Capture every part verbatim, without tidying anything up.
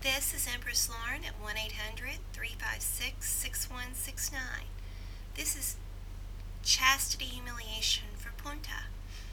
This is Empress Lauren at one eight hundred, three five six, six one six nine. This is Chastity Humiliation for Punta.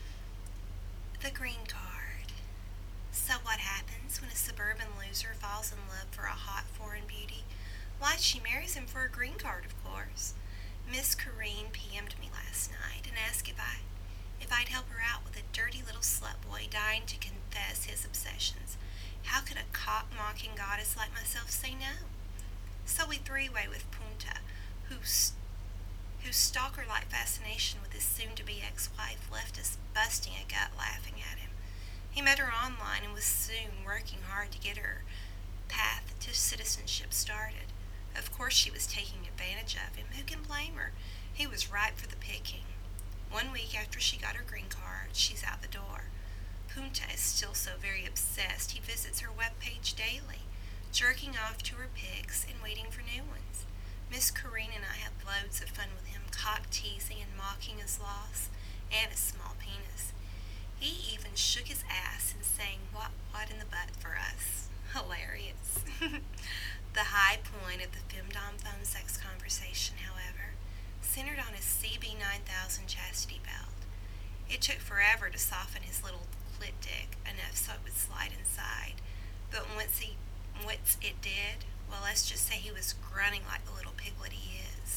The green card. So what happens when a suburban loser falls in love for a hot foreign beauty? Why, she marries him for a green card, of course. Miss Corrine P M'd me last night and asked if I if I'd help her out with a dirty little slut boy dying to confess his obsessions. How could a cock-mocking goddess like myself say no? So we three-way with Punta, whose whose stalker-like fascination with his soon-to-be ex-wife left us busting a gut laughing at him. He met her online and was soon working hard to get her path to citizenship started. Of course she was taking advantage of him. Who can blame her? He was ripe for the picking. One week after she got her green card, she's out the door. Punta is still so very obsessed he visits her webpage daily, jerking off to her pics and waiting for new ones. Miss Corrine and I had loads of fun with him, cock-teasing and mocking his loss and his small penis. He even shook his ass and sang what what in the butt for us. Hilarious. The high point of the Femdom phone sex conversation, however, centered on his C B nine thousand chastity belt. It took forever to soften his little clit dick enough so it would slide inside, but once he once it did, well, let's just say he was grunting like the little piglet he is.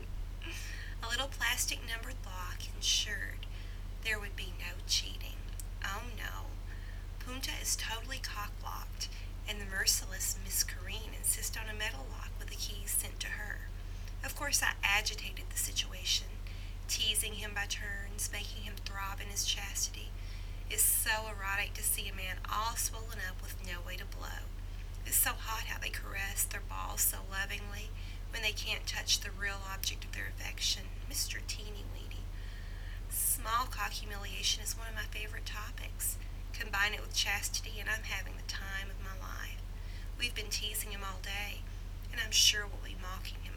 A little plastic numbered lock ensured there would be no cheating. Oh no. Punta is totally cock-locked, and the merciless Miss Corrine insists on a metal lock with the keys sent to her. Of course, I agitated the situation, teasing him by turns, making him throb in his chastity. It's so erotic to see a man all swollen up with no way to blow. It's so hot how they caress their balls so lovingly when they can't touch the real object of their affection, Mister Teeny Weeny. Small cock humiliation is one of my favorite topics. Combine it with chastity and I'm having the time of my life. We've been teasing him all day, and I'm sure we'll be mocking him